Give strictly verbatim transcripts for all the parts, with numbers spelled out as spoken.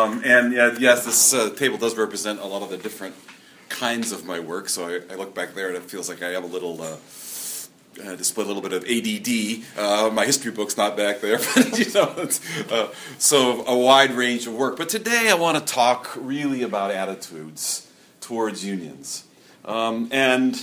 Um, and uh, yes, this uh, table does represent a lot of the different kinds of my work. So I, I look back there and it feels like I have a little, uh, uh, display a little bit of A D D. Uh, my history book's not back there, but you know, it's, uh, so a wide range of work. But today I want to talk really about attitudes towards unions. Um, and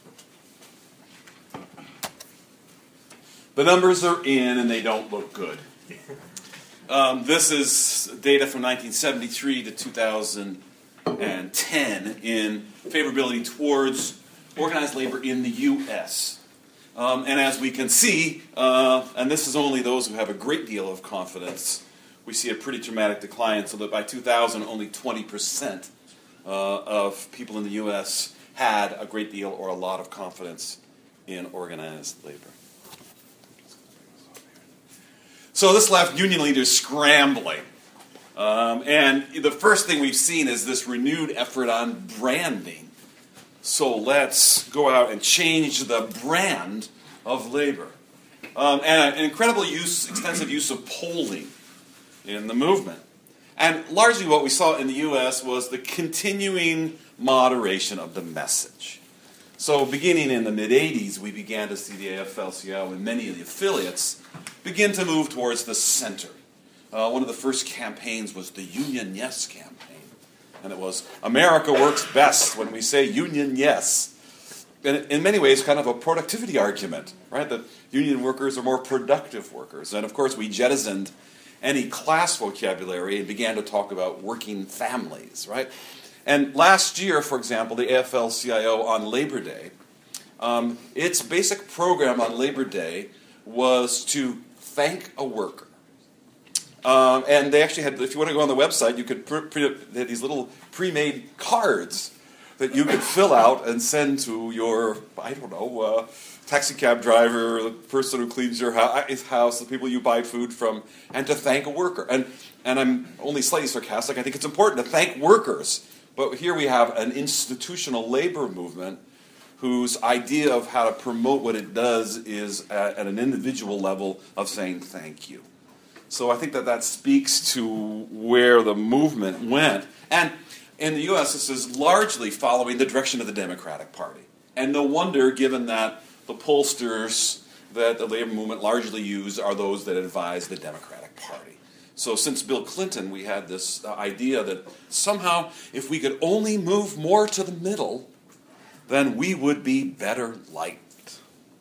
the numbers are in and they don't look good. Um, this is data from nineteen seventy-three to two thousand ten in favorability towards organized labor in the U S. Um, and as we can see, uh, and this is only those who have a great deal of confidence, we see a pretty dramatic decline, so that by two thousand, only twenty percent uh, of people in the U S had a great deal or a lot of confidence in organized labor. So this left union leaders scrambling. Um, and the first thing we've seen is this renewed effort on branding. So let's go out and change the brand of labor. Um, and an incredible use, extensive use of polling in the movement. And largely what we saw in the U S was the continuing moderation of the message. So beginning in the mid-eighties, we began to see the A F L C I O and many of the affiliates begin to move towards the center. Uh, one of the first campaigns was the Union Yes campaign. And it was, America works best when we say union yes. And in many ways, kind of a productivity argument, right? That union workers are more productive workers. And of course, we jettisoned any class vocabulary and began to talk about working families, right? And last year, for example, the A F L C I O on Labor Day, um, its basic program on Labor Day was to thank a worker. Um, and they actually had, if you want to go on the website, you could print, they had these little pre-made cards that you could fill out and send to your, I don't know, uh, taxi cab driver, the person who cleans your house, the people you buy food from, and to thank a worker. And, and I'm only slightly sarcastic. I think it's important to thank workers. But here we have an institutional labor movement whose idea of how to promote what it does is at, at an individual level of saying thank you. So I think that that speaks to where the movement went. And in the U S, this is largely following the direction of the Democratic Party. And no wonder, given that the pollsters that the labor movement largely use are those that advise the Democratic Party. So since Bill Clinton, we had this uh, idea that somehow if we could only move more to the middle, then we would be better liked.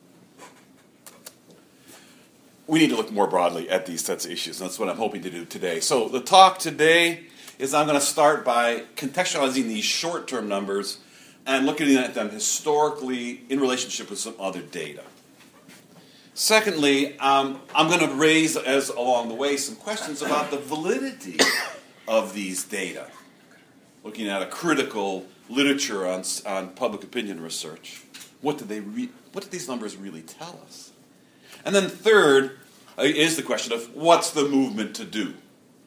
We need to look more broadly at these sets of issues, and that's what I'm hoping to do today. So the talk today is I'm going to start by contextualizing these short-term numbers and looking at them historically in relationship with some other data. Secondly, um, I'm going to raise, as along the way, some questions about the validity of these data, looking at a critical literature on, on public opinion research. What did they re- what did these numbers really tell us? And then third uh, is the question of what's the movement to do?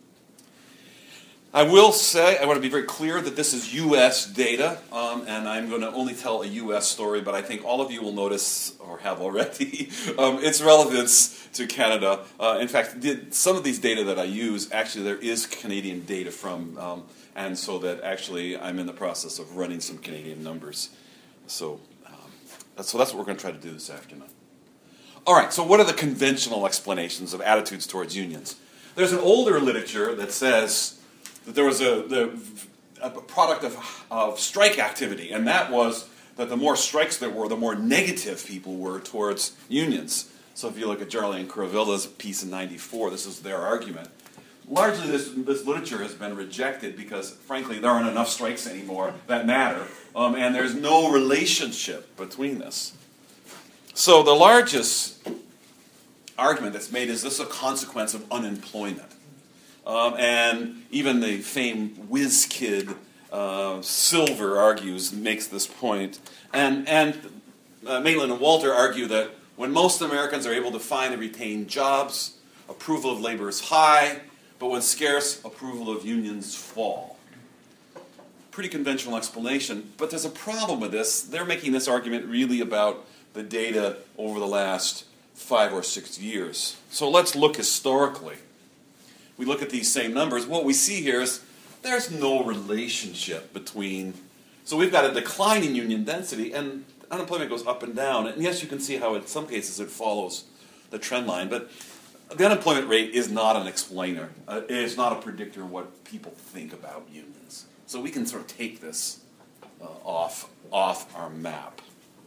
I will say, I want to be very clear that this is U S data, um, and I'm going to only tell a U S story, but I think all of you will notice, or have already, um, its relevance to Canada. Uh, in fact, the, some of these data that I use, actually there is Canadian data from, um, and so that actually I'm in the process of running some Canadian numbers. So, um, that's, so that's what we're going to try to do this afternoon. All right, so what are the conventional explanations of attitudes towards unions? There's an older literature that says that there was a, the, a product of, of strike activity, and that was that the more strikes there were, the more negative people were towards unions. So if you look at Jarlene Curavilla's piece in ninety-four, this is their argument. Largely this, this literature has been rejected because, frankly, there aren't enough strikes anymore that matter, um, and there's no relationship between this. So the largest argument that's made is this a consequence of unemployment. Um, and even the famed whiz kid uh, Silver argues, makes this point. And, and uh, Maitland and Walter argue that when most Americans are able to find and retain jobs, approval of labor is high, but when scarce, approval of unions fall. Pretty conventional explanation, but there's a problem with this. They're making this argument really about the data over the last five or six years. So let's look historically. We look at these same numbers. What we see here is there's no relationship between, so we've got a decline in union density, and unemployment goes up and down. And yes, you can see how in some cases it follows the trend line, but the unemployment rate is not an explainer. Uh, it is not a predictor of what people think about unions. So we can sort of take this uh, off, off our map.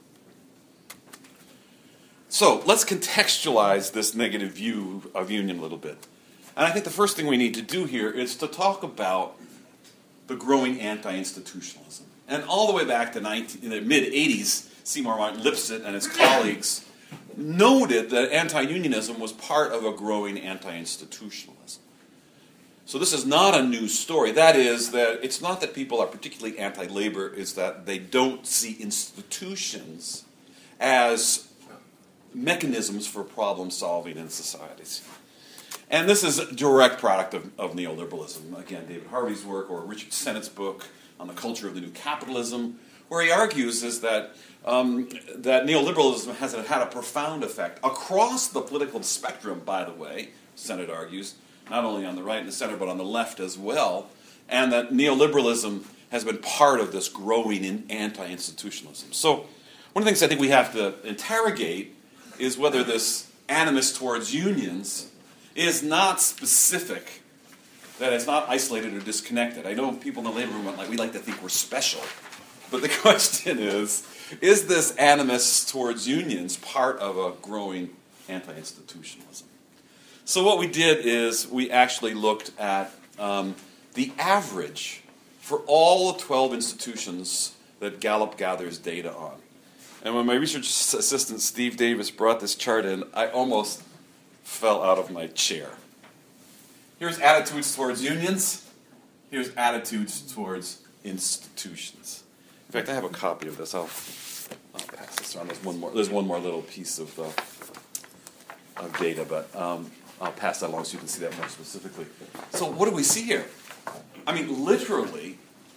So let's contextualize this negative view of union a little bit. And I think the first thing we need to do here is to talk about the growing anti-institutionalism. And all the way back to nineteen, in the mid-eighties, Seymour Martin Lipset and his colleagues noted that anti-unionism was part of a growing anti-institutionalism. So this is not a new story. That is, that it's not that people are particularly anti-labor, it's that they don't see institutions as mechanisms for problem solving in societies. And this is a direct product of, of neoliberalism. Again, David Harvey's work, or Richard Sennett's book on the culture of the new capitalism, where he argues is that um, that neoliberalism has had a profound effect across the political spectrum, by the way, Sennett argues, not only on the right and the center, but on the left as well, and that neoliberalism has been part of this growing in anti-institutionalism. So one of the things I think we have to interrogate is whether this animus towards unions is not specific, that it's not isolated or disconnected. I know people in the labor movement, like, we like to think we're special. But the question is, is this animus towards unions part of a growing anti-institutionalism? So what we did is we actually looked at um, the average for all twelve institutions that Gallup gathers data on. And when my research assistant, Steve Davis, brought this chart in, I almost fell out of my chair. Here's attitudes towards unions. Here's attitudes towards institutions. In fact, I have a copy of this. I'll, I'll pass this around. There's one more. There's one more little piece of, uh, of data, but um, I'll pass that along so you can see that more specifically. So, what do we see here? I mean, literally,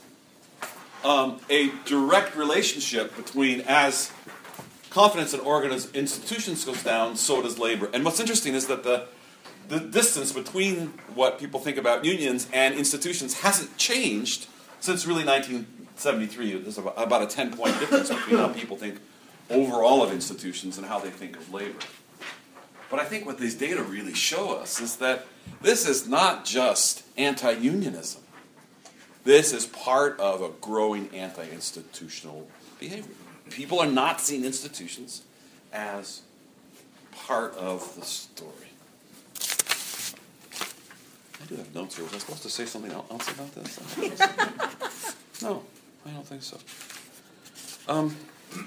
um, a direct relationship between as confidence in organiz- institutions goes down, so does labor. And what's interesting is that the the distance between what people think about unions and institutions hasn't changed since really nineteen seventy-three. There's about a ten-point difference between how people think overall of institutions and how they think of labor. But I think what these data really show us is that this is not just anti-unionism. This is part of a growing anti-institutional behavior. People are not seeing institutions as part of the story. I do have notes here. Was I supposed to say something else about this? No, I don't think so. Um,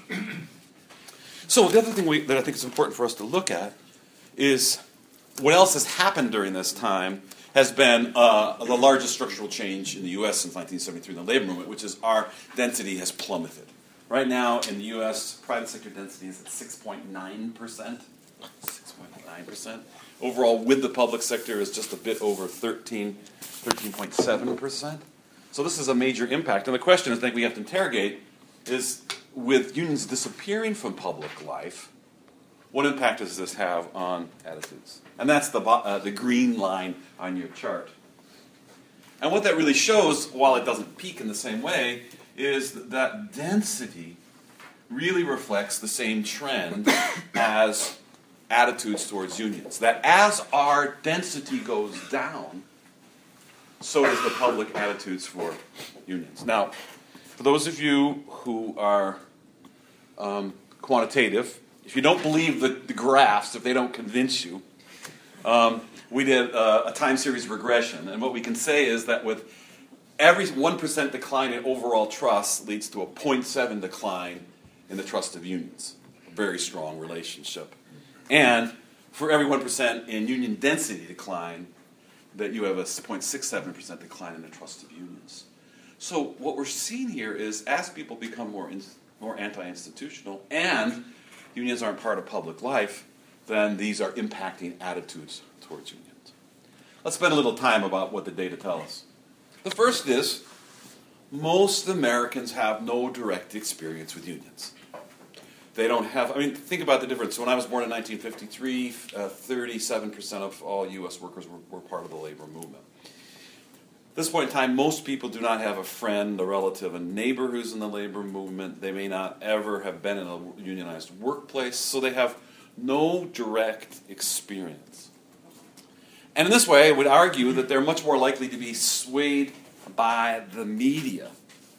so the other thing we, that I think is important for us to look at is what else has happened during this time has been uh, the largest structural change in the U S since nineteen seventy-three in the labor movement, which is our density has plummeted. Right now in the U S, private sector density is at six point nine percent. six point nine percent. Overall, with the public sector, is just a bit over thirteen, thirteen point seven percent. So this is a major impact. And the question I think we have to interrogate is, with unions disappearing from public life, what impact does this have on attitudes? And that's the, uh, the green line on your chart. And what that really shows, while it doesn't peak in the same way, is that density really reflects the same trend as attitudes towards unions. That as our density goes down, so does the public attitudes for unions. Now, for those of you who are um, quantitative, if you don't believe the, the graphs, if they don't convince you, um, we did uh, a time series regression. And what we can say is that with every one percent decline in overall trust leads to a zero point seven decline in the trust of unions. A very strong relationship. And for every one percent in union density decline, that you have a zero point six seven percent decline in the trust of unions. So what we're seeing here is as people become more in, more anti-institutional and unions aren't part of public life, then these are impacting attitudes towards unions. Let's spend a little time about what the data tell us. The first is, most Americans have no direct experience with unions. They don't have, I mean, think about the difference. When I was born in nineteen fifty-three, uh, thirty-seven percent of all U S workers were, were part of the labor movement. this point in time, most people do not have a friend, a relative, a neighbor who's in the labor movement. They may not ever have been in a unionized workplace, so they have no direct experience. And in this way, I would argue that they're much more likely to be swayed by the media.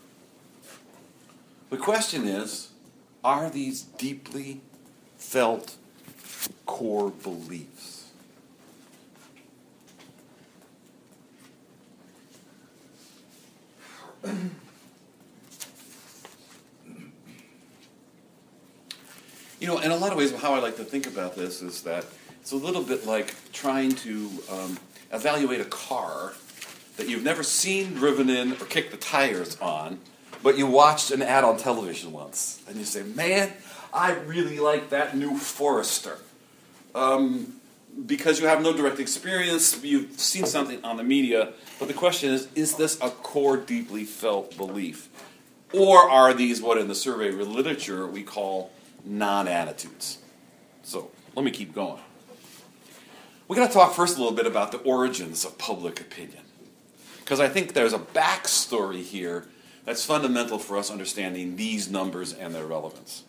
The question is, are these deeply felt core beliefs? You know, in a lot of ways, how I like to think about this is that it's a little bit like trying to um, evaluate a car that you've never seen, driven in, or kicked the tires on, but you watched an ad on television once, and you say, man, I really like that new Forester. Um, because you have no direct experience, you've seen something on the media, but the question is, is this a core, deeply felt belief? Or are these what in the survey literature we call non-attitudes? So, let me keep going. We're going to talk first a little bit about the origins of public opinion. Because I think there's a backstory here that's fundamental for us understanding these numbers and their relevance.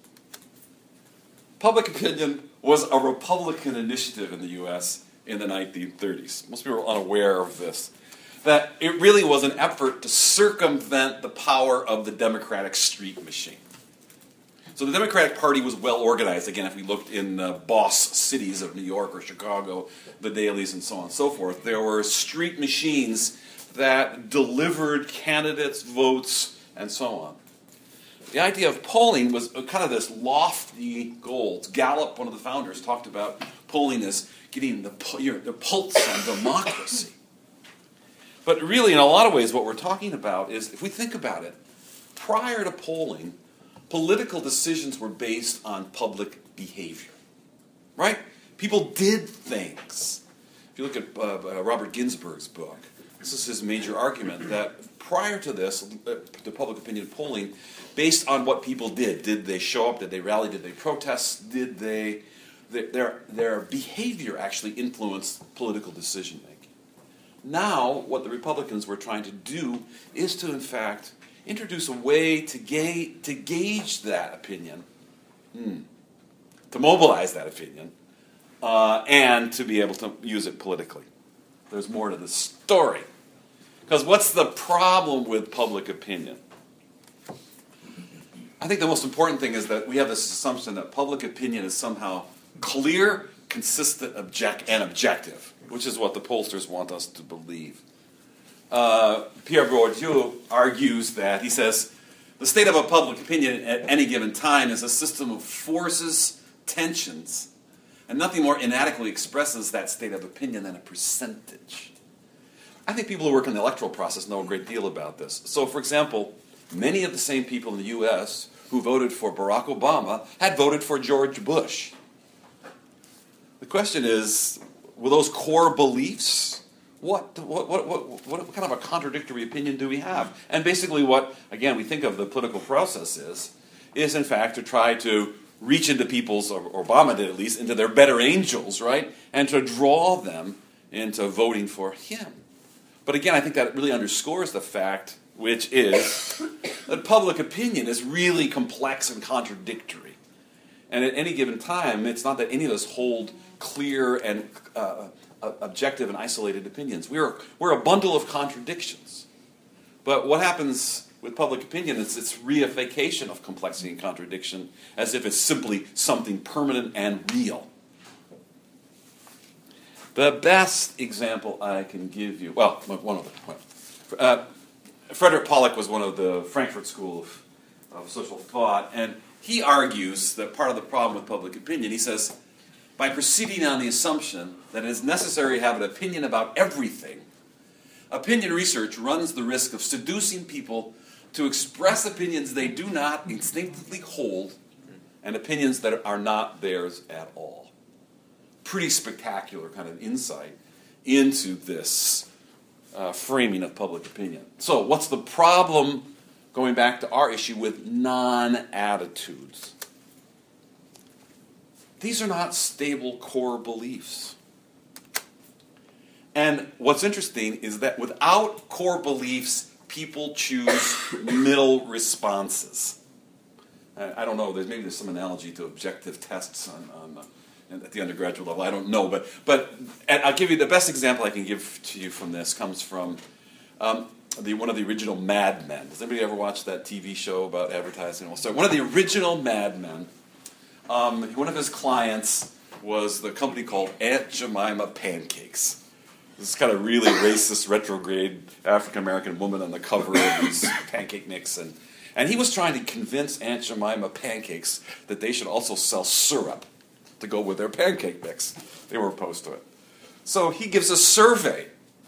Public opinion was a Republican initiative in the U S in the nineteen thirties. Most people are unaware of this. That it really was an effort to circumvent the power of the Democratic street machine. So the Democratic Party was well organized. Again, if we looked in uh, boss cities of New York or Chicago, the dailies and so on and so forth, there were street machines that delivered candidates, votes, and so on. The idea of polling was kind of this lofty goal. Gallup, one of the founders, talked about polling as getting the, you know, the pulse on democracy. But really, in a lot of ways, what we're talking about is, if we think about it, prior to polling, political decisions were based on public behavior. Right? People did things. If you look at uh, Robert Ginsburg's book, this is his major argument, that prior to this, the public opinion polling, based on what people did. Did they show up? Did they rally? Did they protest? Did they... Their, their behavior actually influenced political decision making. Now, what the Republicans were trying to do is to, in fact, introduce a way to, ga- to gauge that opinion, hmm, to mobilize that opinion, uh, and to be able to use it politically. There's more to the story. Because what's the problem with public opinion? I think the most important thing is that we have this assumption that public opinion is somehow clear, consistent, object, and objective, which is what the pollsters want us to believe. Uh, Pierre Bourdieu argues that, he says, the state of a public opinion at any given time is a system of forces, tensions, and nothing more inadequately expresses that state of opinion than a percentage. I think people who work in the electoral process know a great deal about this. So, for example, many of the same people in the U S who voted for Barack Obama had voted for George Bush. The question is, were those core beliefs? What, what, what, what, what kind of a contradictory opinion do we have? And basically what, again, we think of the political process is, is in fact to try to reach into people's, or Obama did at least, into their better angels, right? And to draw them into voting for him. But again, I think that really underscores the fact, which is that public opinion is really complex and contradictory. And at any given time, it's not that any of us hold clear and uh, objective and isolated opinions. We're, we're a bundle of contradictions. But what happens with public opinion is its reification of complexity and contradiction as if it's simply something permanent and real. The best example I can give you, well, one other point. Uh, Frederick Pollock was one of the Frankfurt School of, of Social Thought, and he argues that part of the problem with public opinion, he says, by proceeding on the assumption that it is necessary to have an opinion about everything, opinion research runs the risk of seducing people to express opinions they do not instinctively hold and opinions that are not theirs at all. Pretty spectacular kind of insight into this uh, framing of public opinion. So what's the problem, going back to our issue, with non-attitudes? These are not stable core beliefs. And what's interesting is that without core beliefs, people choose middle responses. I, I don't know, there's, maybe there's some analogy to objective tests on, on uh, at the undergraduate level, I don't know. But, but I'll give you the best example I can give to you from this comes from um, the, one of the original Mad Men. Does anybody ever watch that T V show about advertising? Well, so one of the original Mad Men, um, one of his clients was the company called Aunt Jemima Pancakes. This kind of really racist, retrograde African-American woman on the cover of these pancake mix. And, and he was trying to convince Aunt Jemima Pancakes that they should also sell syrup to go with their pancake mix. They were opposed to it. So he gives a survey.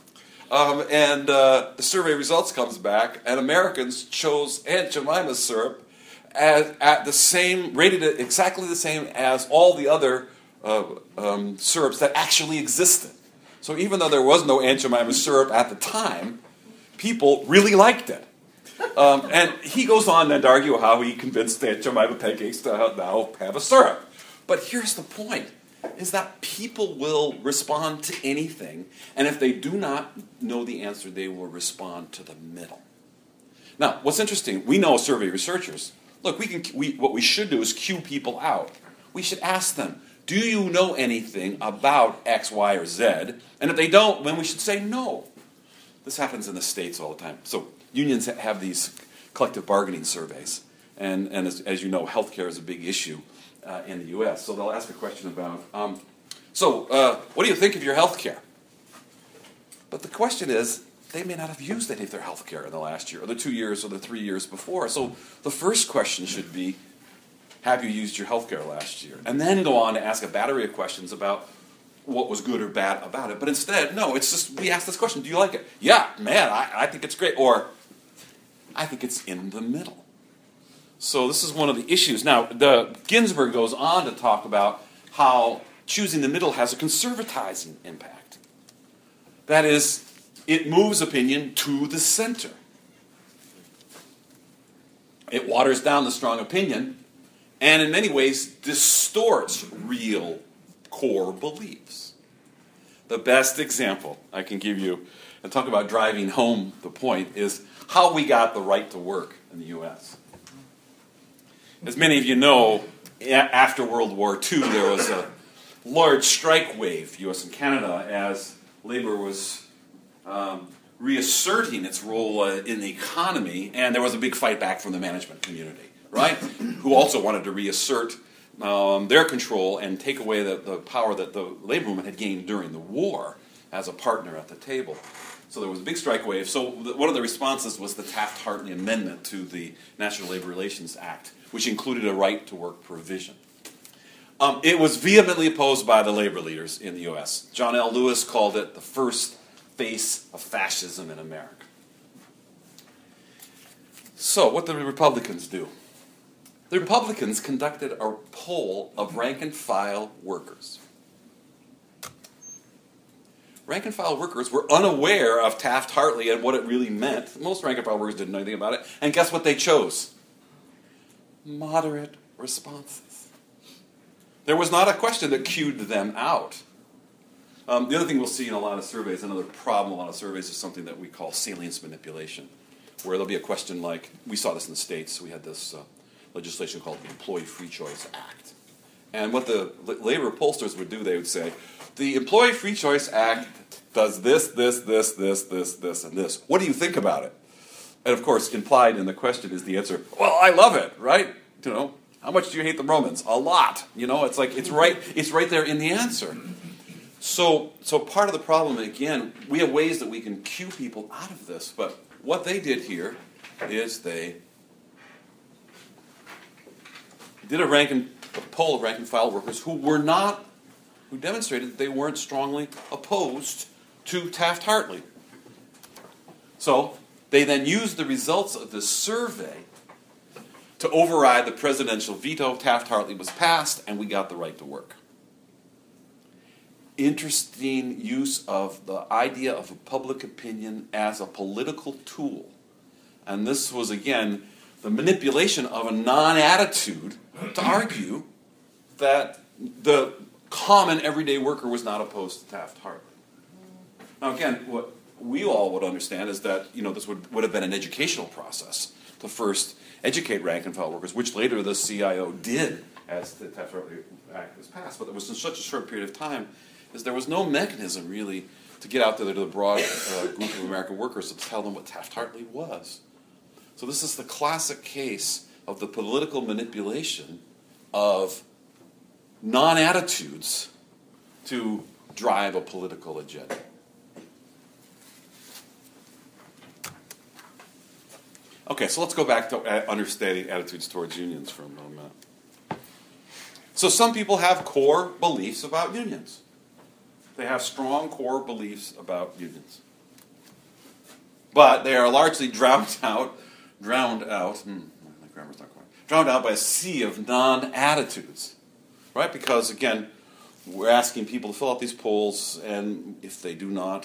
Um, and uh, the survey results comes back, and Americans chose Aunt Jemima's syrup as, at the same, rated it exactly the same as all the other uh, um, syrups that actually existed. So even though there was no Aunt Jemima syrup at the time, people really liked it. Um, and he goes on then to argue how he convinced Aunt Jemima Pancakes to now have a syrup. But here's the point, is that people will respond to anything, and if they do not know the answer, they will respond to the middle. Now, what's interesting, we know survey researchers, look, we can, we, what we should do is cue people out. We should ask them, do you know anything about X, Y, or Z? And if they don't, then we should say no. This happens in the States all the time. So unions have these collective bargaining surveys. And, and as, as you know, healthcare is a big issue uh, in the U S. So they'll ask a question about, um, so uh, what do you think of your healthcare? But the question is, they may not have used any of their healthcare in the last year, or the two years, or the three years before. So the first question should be, have you used your healthcare last year? And then go on to ask a battery of questions about what was good or bad about it. But instead, no, it's just, we ask this question, do you like it? Yeah, man, I, I think it's great. Or, I think it's in the middle. So this is one of the issues. Now, the Ginsburg goes on to talk about how choosing the middle has a conservatizing impact. That is, it moves opinion to the center. It waters down the strong opinion, and in many ways distorts real core beliefs. The best example I can give you, and talk about driving home the point, is how we got the right to work in the U S. As many of you know, after World War Two, there was a large strike wave, U S and Canada, as labor was um, reasserting its role uh, in the economy, and there was a big fight back from the management community, right? Who also wanted to reassert um, their control and take away the, the power that the labor movement had gained during the war as a partner at the table. So there was a big strike wave. So the, one of the responses was the Taft-Hartley Amendment to the National Labor Relations Act, which included a right-to-work provision. Um, it was vehemently opposed by the labor leaders in the U S. John L. Lewis called it the first face of fascism in America. So what did the Republicans do? The Republicans conducted a poll of rank-and-file workers. Rank-and-file workers were unaware of Taft-Hartley and what it really meant. Most rank-and-file workers didn't know anything about it. And guess what they chose? Moderate responses. There was not a question that cued them out. Um, the other thing we'll see in a lot of surveys, another problem in a lot of surveys, is something that we call salience manipulation, where there'll be a question like, we saw this in the States, we had this uh, legislation called the Employee Free Choice Act. And what the labor pollsters would do, they would say, the Employee Free Choice Act does this, this, this, this, this, this, and this. What do you think about it? And of course, implied in the question is the answer, well, I love it, right? You know, how much do you hate the Romans? A lot. You know, it's like, it's right, it's right there in the answer. So, so part of the problem, again, we have ways that we can cue people out of this, but what they did here is they did a rank and a poll of rank and file workers who were not, who demonstrated that they weren't strongly opposed to Taft-Hartley. So they then used the results of this survey to override the presidential veto. Taft-Hartley was passed, and we got the right to work. Interesting use of the idea of a public opinion as a political tool. And this was, again, the manipulation of a non-attitude to argue that the common everyday worker was not opposed to Taft-Hartley. Now, again, what we all would understand is that, you know, this would, would have been an educational process to first educate rank-and-file workers, which later the C I O did as the Taft-Hartley Act was passed. But it was in such a short period of time, is there was no mechanism, really, to get out there to the broad uh, group of American workers to tell them what Taft-Hartley was. So this is the classic case of the political manipulation of non-attitudes to drive a political agenda. Okay, so let's go back to understanding attitudes towards unions for a moment. So some people have core beliefs about unions. They have strong core beliefs about unions. But they are largely drowned out, drowned out, hmm, my grammar's not quite, drowned out by a sea of non-attitudes, right? Because, again, we're asking people to fill out these polls, and if they do not,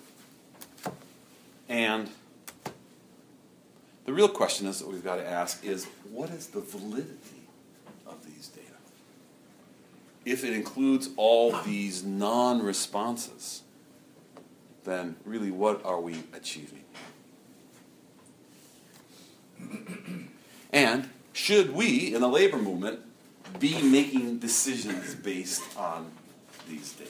and the real question is that we've got to ask is, what is the validity of these data? If it includes all these non-responses, then really what are we achieving? And should we, in the labor movement, be making decisions based on these data?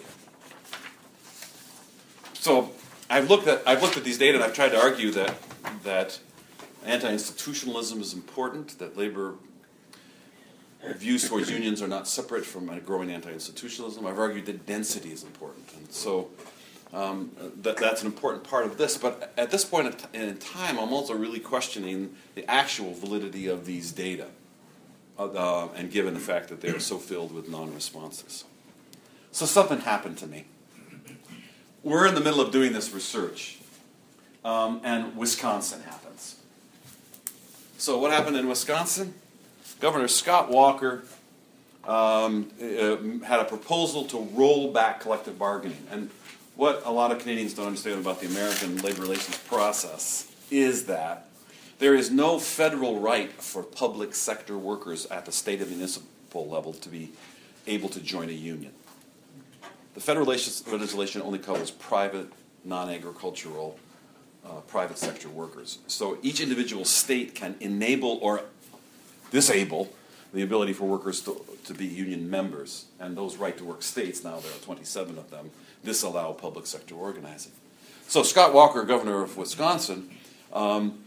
So I've looked at I've looked at these data and I've tried to argue that that anti-institutionalism is important, that labor views towards unions are not separate from a growing anti-institutionalism. I've argued that density is important, and so um, that, that's an important part of this. But at this point in time, I'm also really questioning the actual validity of these data, uh, and given the fact that they are so filled with non-responses. So something happened to me. We're in the middle of doing this research, um, and Wisconsin happens. So what happened in Wisconsin? Governor Scott Walker um, uh, had a proposal to roll back collective bargaining. And what a lot of Canadians don't understand about the American labor relations process is that there is no federal right for public sector workers at the state and municipal level to be able to join a union. The federal legislation only covers private, non-agricultural, uh, private sector workers. So each individual state can enable or disable the ability for workers to, to be union members. And those right-to-work states, now there are twenty-seven of them, disallow public sector organizing. So Scott Walker, governor of Wisconsin, um,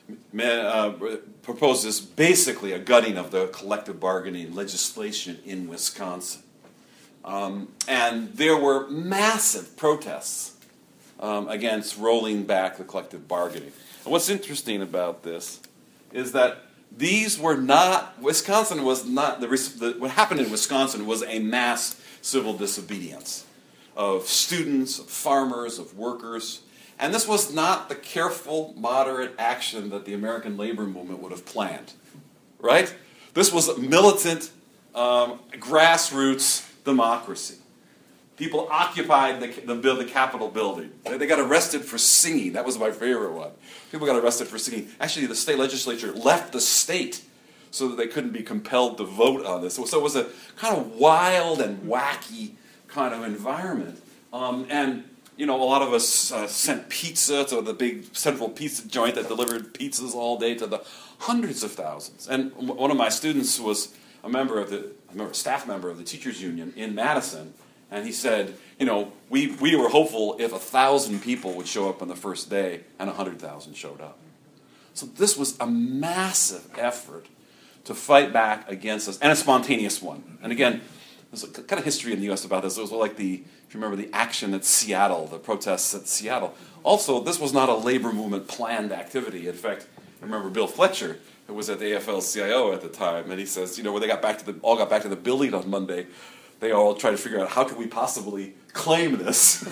uh, proposes basically a gutting of the collective bargaining legislation in Wisconsin. Um, and there were massive protests um, against rolling back the collective bargaining. And what's interesting about this is that these were not, Wisconsin was not, the, the, what happened in Wisconsin was a mass civil disobedience of students, of farmers, of workers. And this was not the careful, moderate action that the American labor movement would have planned, right? This was militant, um, grassroots democracy. People occupied the, the, the Capitol building. They, they got arrested for singing. That was my favorite one. People got arrested for singing. Actually, the state legislature left the state so that they couldn't be compelled to vote on this. So, so it was a kind of wild and wacky kind of environment. Um, and, you know, a lot of us uh, sent pizza to the big central pizza joint that delivered pizzas all day to the hundreds of thousands. And one of my students was a member of the, I remember, a staff member of the teachers union in Madison. And he said, you know, we, we were hopeful if a thousand people would show up on the first day, and a hundred thousand showed up. So this was a massive effort to fight back against us, and a spontaneous one. And again, there's a kind of history in the U S about this. It was like the, if you remember the action at Seattle, the protests at Seattle. Also, this was not a labor movement planned activity. In fact, I remember Bill Fletcher, who was at the A F L C I O at the time, and he says, you know, when they got back to the, all got back to the building on Monday, they all tried to figure out how can we possibly claim this,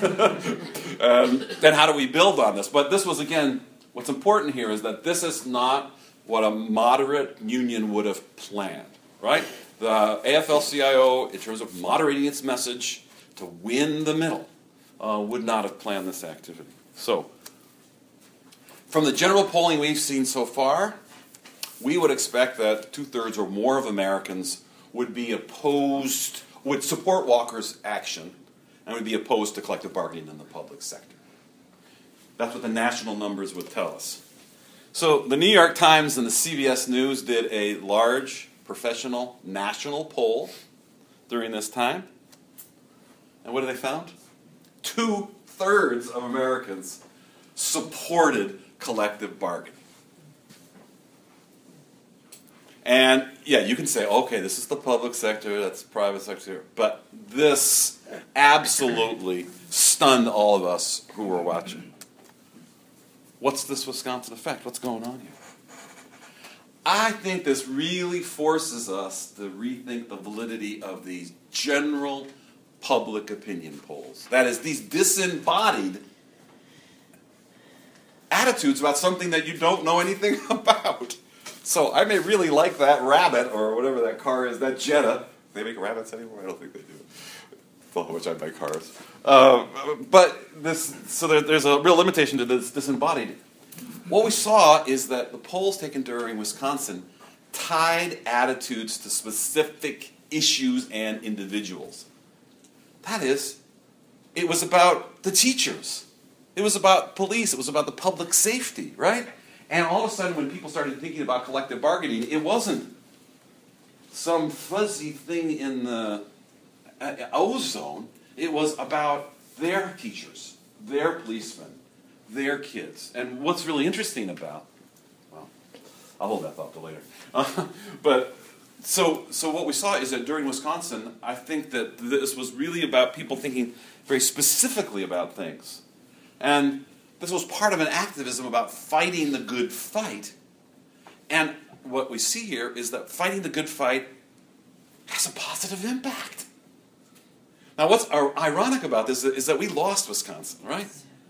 and then how do we build on this. But this was, again, what's important here is that this is not what a moderate union would have planned, right? The A F L C I O, in terms of moderating its message to win the middle, uh, would not have planned this activity. So, from the general polling we've seen so far, we would expect that two-thirds or more of Americans would be opposed, would support Walker's action, and would be opposed to collective bargaining in the public sector. That's what the national numbers would tell us. So the New York Times and the C B S News did a large professional national poll during this time. And what did they found? Two-thirds of Americans supported collective bargaining. And yeah, you can say, okay, this is the public sector, that's the private sector, but this absolutely stunned all of us who were watching. What's this Wisconsin effect? What's going on here? I think this really forces us to rethink the validity of these general public opinion polls. That is, these disembodied attitudes about something that you don't know anything about. So I may really like that rabbit, or whatever that car is, that Jetta. Do they make rabbits anymore? I don't think they do. That's how much I buy cars. Uh, but this, so there, there's a real limitation to this disembodied. What we saw is that the polls taken during Wisconsin tied attitudes to specific issues and individuals. That is, it was about the teachers. It was about police. It was about the public safety, right? And all of a sudden, when people started thinking about collective bargaining, it wasn't some fuzzy thing in the ozone. It was about their teachers, their policemen, their kids. And what's really interesting about, well, I'll hold that thought till later. Uh, but so, so what we saw is that during Wisconsin, I think that this was really about people thinking very specifically about things. And this was part of an activism about fighting the good fight. And what we see here is that fighting the good fight has a positive impact. Now, what's ironic about this is that we lost Wisconsin, right?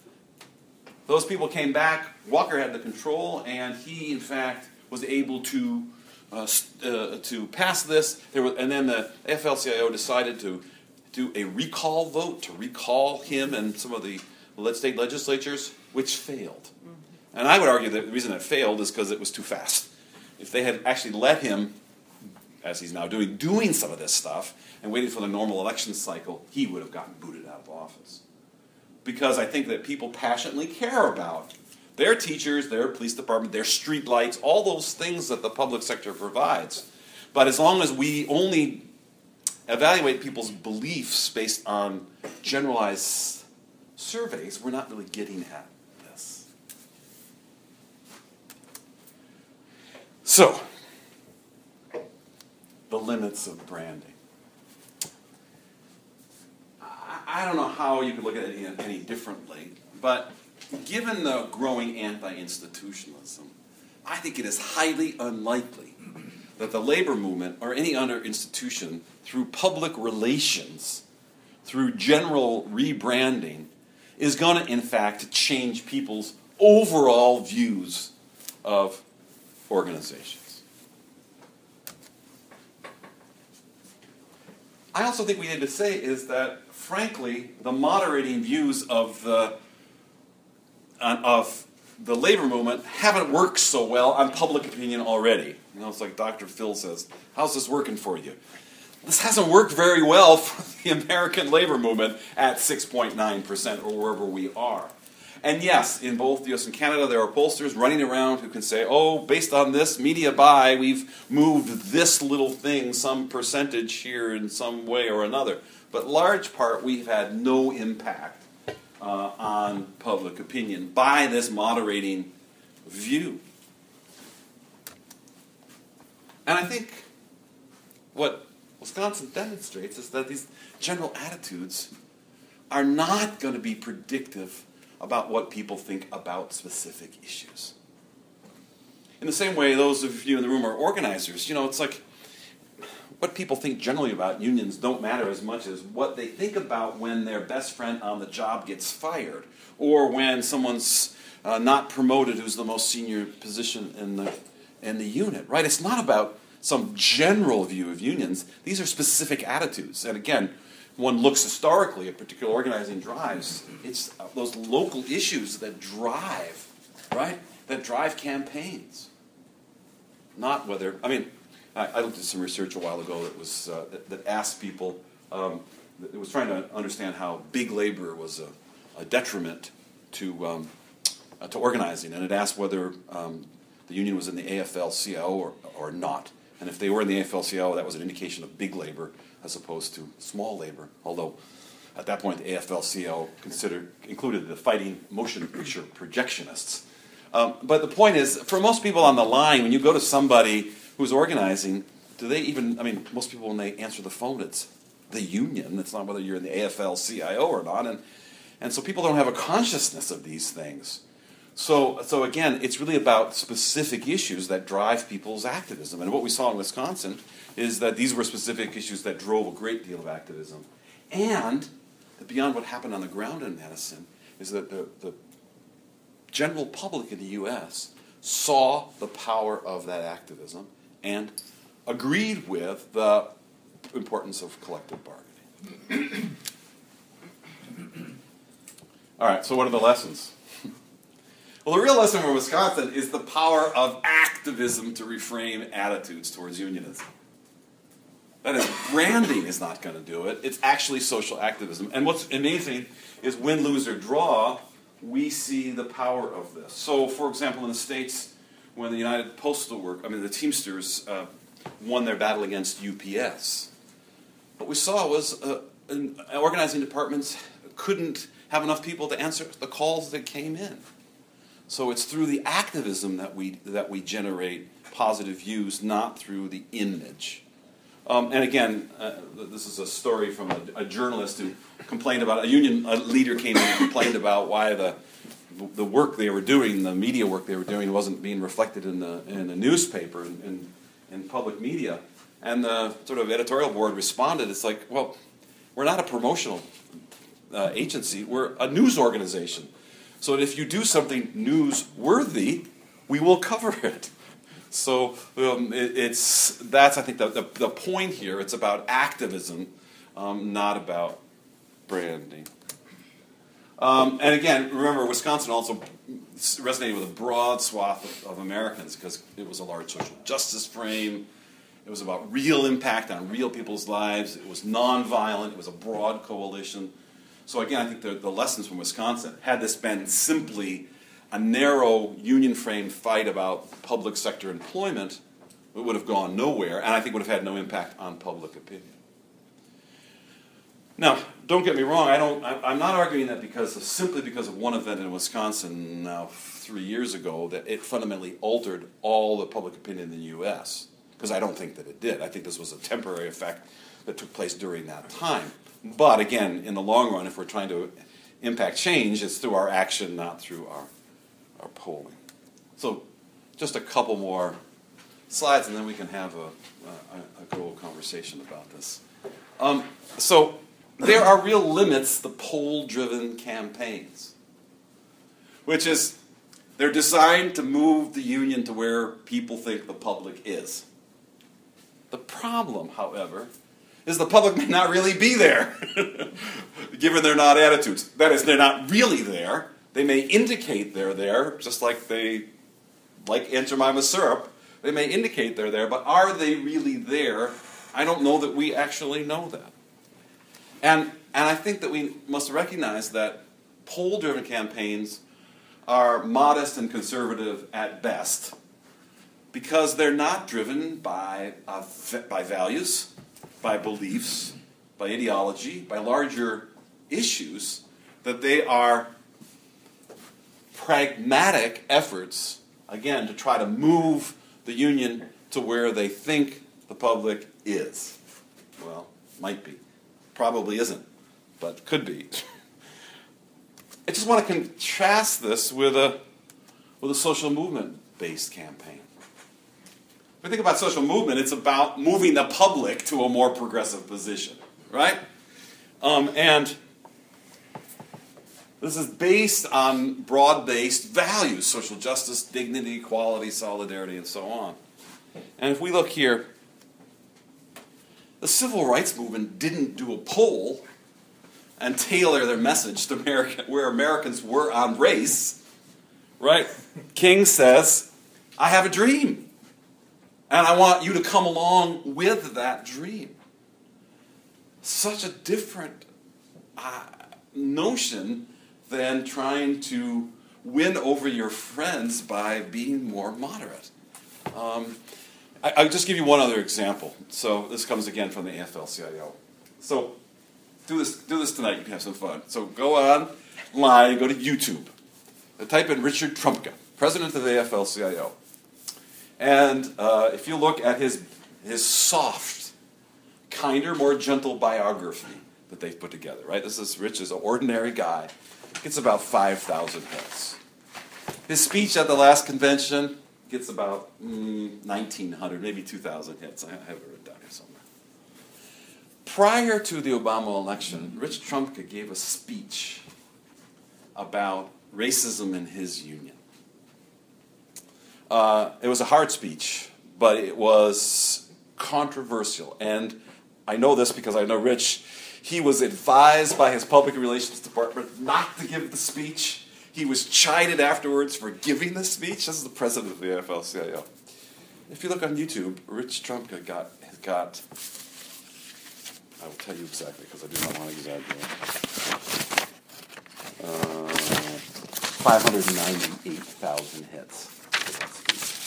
Those people came back, Walker had the control, and he, in fact, was able to uh, uh, to pass this. There were, and then the A F L C I O decided to do a recall vote to recall him and some of the state legislatures, which failed. Mm-hmm. And I would argue that the reason it failed is because it was too fast. If they had actually let him, as he's now doing, doing some of this stuff, and waited for the normal election cycle, he would have gotten booted out of office. Because I think that people passionately care about their teachers, their police department, their street lights, all those things that the public sector provides. But as long as we only evaluate people's beliefs based on generalized surveys, we're not really getting at this. So, the limits of branding. I, I don't know how you could look at it any, any differently, but given the growing anti-institutionalism, I think it is highly unlikely that the labor movement or any other institution, through public relations, through general rebranding, is going to, in fact, change people's overall views of organizations. I also think we need to say is that, frankly, the moderating views of the uh, of the labor movement haven't worked so well on public opinion already. You know, it's like Doctor Phil says, how's this working for you? This hasn't worked very well for the American labor movement at six point nine percent or wherever we are. And yes, in both the U S and Canada, there are pollsters running around who can say, oh, based on this media buy, we've moved this little thing, some percentage here in some way or another. But large part, we've had no impact uh, on public opinion by this moderating view. And I think what Wisconsin demonstrates is that these general attitudes are not going to be predictive about what people think about specific issues. In the same way, those of you in the room are organizers. You know, it's like what people think generally about unions don't matter as much as what they think about when their best friend on the job gets fired, or when someone's uh, not promoted who's the most senior position in the in the unit. Right? It's not about some general view of unions. These are specific attitudes. And again, one looks historically at particular organizing drives, it's those local issues that drive, right? That drive campaigns. Not whether, I mean, I, I looked at some research a while ago that was uh, that, that asked people, um, it was trying to understand how big labor was a, a detriment to um, uh, to organizing, and it asked whether um, the union was in the A F L C I O or, or not. And if they were in the A F L C I O, that was an indication of big labor as opposed to small labor, although at that point the A F L C I O considered, included the fighting motion picture projectionists. Um, but the point is, for most people on the line, when you go to somebody who's organizing, do they even, I mean, most people when they answer the phone, it's the union. It's not whether you're in the A F L C I O or not. And, and so people don't have a consciousness of these things. So, so again, it's really about specific issues that drive people's activism. And what we saw in Wisconsin is that these were specific issues that drove a great deal of activism. And beyond what happened on the ground in Madison is that the, the general public in the U S saw the power of that activism and agreed with the importance of collective bargaining. All right, so what are the lessons? Well, the real lesson from Wisconsin is the power of activism to reframe attitudes towards unionism. That is, branding is not going to do it. It's actually social activism. And what's amazing is win, lose, or draw, we see the power of this. So, for example, in the States, when the United Postal Work, I mean, the Teamsters uh, won their battle against U P S, what we saw was uh, in organizing departments couldn't have enough people to answer the calls that came in. So it's through the activism that we that we generate positive views, not through the image. Um, and again, uh, this is a story from a, a journalist who complained about, a union a leader came in and complained about why the the work they were doing, the media work they were doing, wasn't being reflected in the in the newspaper and in, in public media. And the sort of editorial board responded, it's like, well, we're not a promotional uh, agency, we're a news organization. So that if you do something newsworthy, we will cover it. So um, it, it's that's I think the, the the point here. It's about activism, um, not about branding. Um, and again, remember, Wisconsin also resonated with a broad swath of, of Americans because it was a large social justice frame. It was about real impact on real people's lives. It was nonviolent. It was a broad coalition. So again, I think the, the lessons from Wisconsin, had this been simply a narrow union-framed fight about public sector employment, it would have gone nowhere, and I think would have had no impact on public opinion. Now, don't get me wrong, I don't, I, I'm not arguing that because of, simply because of one event in Wisconsin now three years ago that it fundamentally altered all the public opinion in the U S, because I don't think that it did. I think this was a temporary effect that took place during that time. But again, in the long run, if we're trying to impact change, it's through our action, not through our, our polling. So just a couple more slides, and then we can have a, a, a good old conversation about this. Um, so there are real limits to poll-driven campaigns, which is they're designed to move the union to where people think the public is. The problem, however, is the public may not really be there, given their not attitudes. That is, they're not really there. They may indicate they're there, just like they like Aunt Jemima syrup. They may indicate they're there, but are they really there? I don't know that we actually know that. And, and I think that we must recognize that poll-driven campaigns are modest and conservative at best because they're not driven by, uh, by values, by beliefs, by ideology, by larger issues, that they are pragmatic efforts, again, to try to move the union to where they think the public is. Well, might be. Probably isn't, but could be. I just want to contrast this with a, with a social movement-based campaign. If we think about social movement, it's about moving the public to a more progressive position, right? Um, and this is based on broad-based values, social justice, dignity, equality, solidarity, and so on. And if we look here, the civil rights movement didn't do a poll and tailor their message to America, where Americans were on race, right? King says, I have a dream. And I want you to come along with that dream. Such a different uh, notion than trying to win over your friends by being more moderate. Um, I, I'll just give you one other example. So this comes again from the A F L C I O. So do this, do this tonight. You can have some fun. So go online, go to YouTube, and type in Richard Trumka, president of the A F L C I O. And uh, if you look at his his soft, kinder, more gentle biography that they've put together, right? This is Rich is an ordinary guy. Gets about five thousand hits. His speech at the last convention gets about mm, nineteen hundred, maybe two thousand hits. I have it written down here somewhere. Prior to the Obama election, Rich Trumka gave a speech about racism in his union. Uh, it was a hard speech, but it was controversial. And I know this because I know Rich. He was advised by his public relations department not to give the speech. He was chided afterwards for giving the speech. This is the president of the A F L C I O. If you look on YouTube, Rich Trumka got, got I will tell you exactly because I do not want to exaggerate. Uh, five hundred ninety-eight thousand hits for that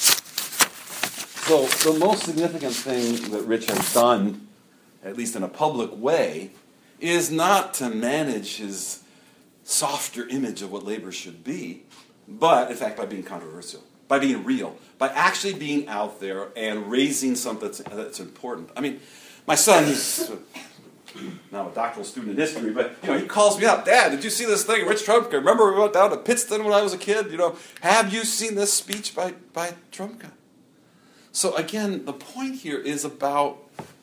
speech. So the most significant thing that Rich has done, at least in a public way, is not to manage his softer image of what labor should be, but, in fact, by being controversial, by being real, by actually being out there and raising something that's, that's important. I mean, my son, who's now a doctoral student in history, but, you know, he calls me up, Dad, did you see this thing, Rich Trumka? Remember we went down to Pittston when I was a kid? You know, have you seen this speech by, by Trumka? So, again, the point here is about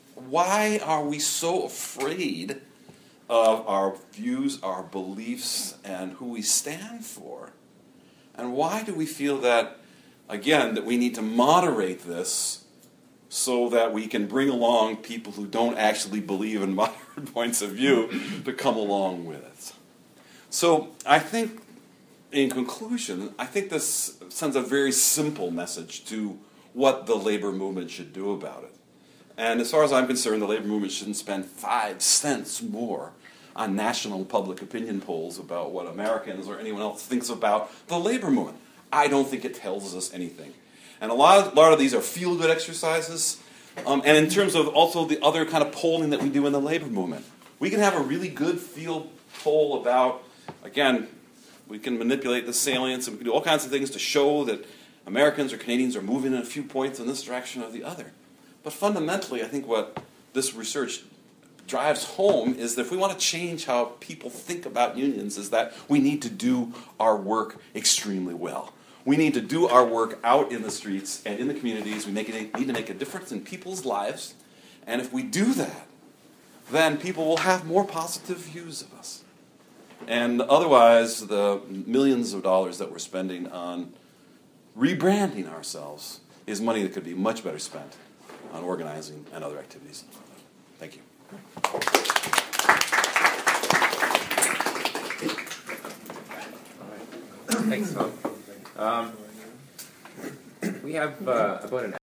why are we so afraid of our views, our beliefs, and who we stand for? And why do we feel that, again, that we need to moderate this so that we can bring along people who don't actually believe in moderate points of view to come along with it? So I think, in conclusion, I think this sends a very simple message to what the labor movement should do about it. And as far as I'm concerned, the labor movement shouldn't spend five cents more on national public opinion polls about what Americans or anyone else thinks about the labor movement. I don't think it tells us anything. And a lot of, a lot of these are feel-good exercises. Um, and in terms of also the other kind of polling that we do in the labor movement, we can have a really good field poll about, again, we can manipulate the salience and we can do all kinds of things to show that Americans or Canadians are moving in a few points in this direction or the other. But fundamentally, I think what this research drives home is that if we want to change how people think about unions, is that we need to do our work extremely well. We need to do our work out in the streets and in the communities. We make it, need to make a difference in people's lives. And if we do that, then people will have more positive views of us. And otherwise, the millions of dollars that we're spending on rebranding ourselves is money that could be much better spent on organizing and other activities. Thank you. Thanks, Tom. Um, we have uh, about an